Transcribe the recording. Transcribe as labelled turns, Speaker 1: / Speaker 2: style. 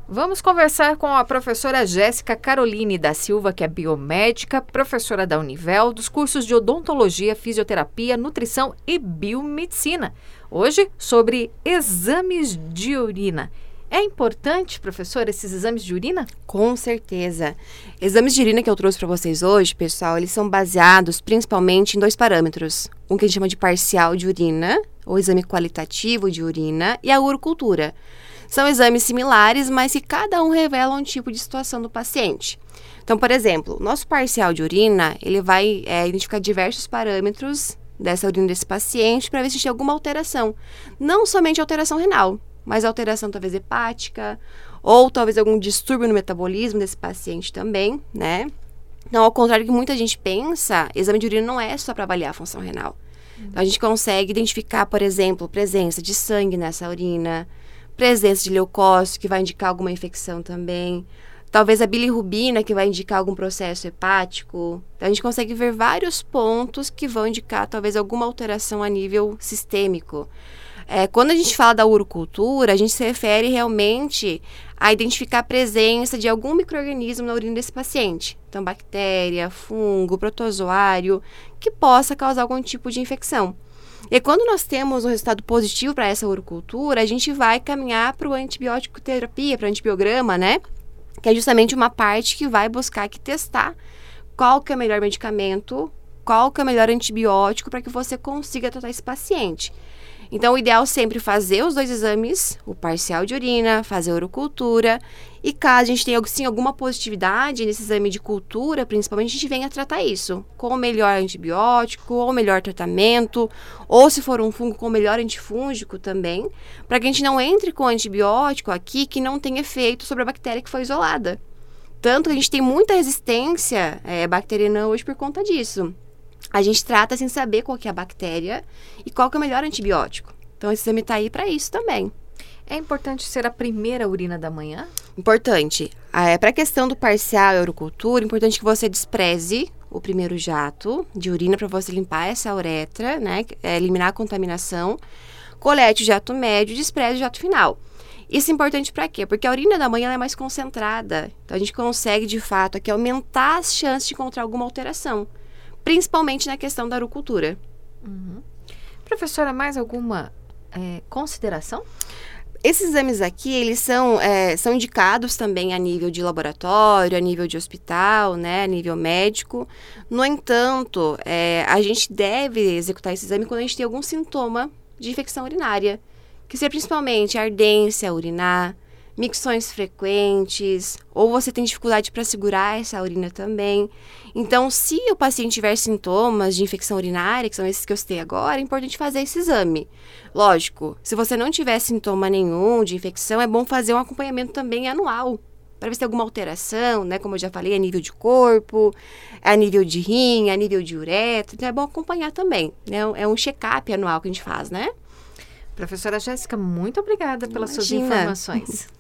Speaker 1: Vamos conversar com a professora Jéssica Caroline da Silva, que é biomédica, professora da Univel, dos cursos de odontologia, fisioterapia, nutrição e biomedicina. Hoje, sobre exames de urina. É importante, professora, esses exames de urina?
Speaker 2: Com certeza. Exames de urina que eu trouxe para vocês hoje, pessoal, eles são baseados principalmente em 2 parâmetros. Um que a gente chama de parcial de urina, ou exame qualitativo de urina, e a urocultura. São exames similares, mas que cada um revela um tipo de situação do paciente. Então, por exemplo, o nosso parcial de urina, ele vai identificar diversos parâmetros dessa urina desse paciente para ver se tem alguma alteração. Não somente alteração renal, mas alteração talvez hepática, ou talvez algum distúrbio no metabolismo desse paciente também, né? Então, ao contrário do que muita gente pensa, exame de urina não é só para avaliar a função renal. Então, a gente consegue identificar, por exemplo, presença de sangue nessa urina, presença de leucócito, que vai indicar alguma infecção também. Talvez a bilirrubina, que vai indicar algum processo hepático. Então, a gente consegue ver vários pontos que vão indicar talvez alguma alteração a nível sistêmico. Quando a gente fala da urocultura, a gente se refere realmente a identificar a presença de algum micro-organismo na urina desse paciente. Então, bactéria, fungo, protozoário, que possa causar algum tipo de infecção. E quando nós temos um resultado positivo para essa urocultura, a gente vai caminhar para o antibiótico terapia, para o antibiograma, né? Que é justamente uma parte que vai buscar aqui testar qual que é o melhor medicamento, qual que é o melhor antibiótico para que você consiga tratar esse paciente. Então, o ideal é sempre fazer os 2 exames, o parcial de urina, fazer a urocultura. E caso a gente tenha, sim, alguma positividade nesse exame de cultura, principalmente, a gente venha tratar isso com o melhor antibiótico, ou o melhor tratamento, ou se for um fungo, com o melhor antifúngico também, para que a gente não entre com antibiótico aqui que não tem efeito sobre a bactéria que foi isolada. Tanto que a gente tem muita resistência bacteriana hoje por conta disso. A gente trata sem saber qual que é a bactéria e qual que é o melhor antibiótico. Então, esse exame está aí para isso também.
Speaker 1: É importante ser a primeira urina da manhã?
Speaker 2: Importante. Para a questão do parcial e urocultura, é importante que você despreze o primeiro jato de urina para você limpar essa uretra, né? Eliminar a contaminação. Colete o jato médio e despreze o jato final. Isso é importante para quê? Porque a urina da manhã ela é mais concentrada. Então, a gente consegue, de fato, aqui aumentar as chances de encontrar alguma alteração. Principalmente na questão da urocultura.
Speaker 1: Uhum. Professora, mais alguma consideração?
Speaker 2: Esses exames aqui, eles são indicados também a nível de laboratório, a nível de hospital, né, a nível médico. No entanto, a gente deve executar esse exame quando a gente tem algum sintoma de infecção urinária, que seja principalmente ardência urinar, micções frequentes, ou você tem dificuldade para segurar essa urina também. Então, se o paciente tiver sintomas de infecção urinária, que são esses que eu citei agora, é importante fazer esse exame. Lógico, se você não tiver sintoma nenhum de infecção, é bom fazer um acompanhamento também anual, para ver se tem alguma alteração, né? Como eu já falei, a nível de corpo, a nível de rim, a nível de uretra. Então, é bom acompanhar também, né? É um check-up anual que a gente faz, né?
Speaker 1: Professora Jéssica, muito obrigada pelas suas informações.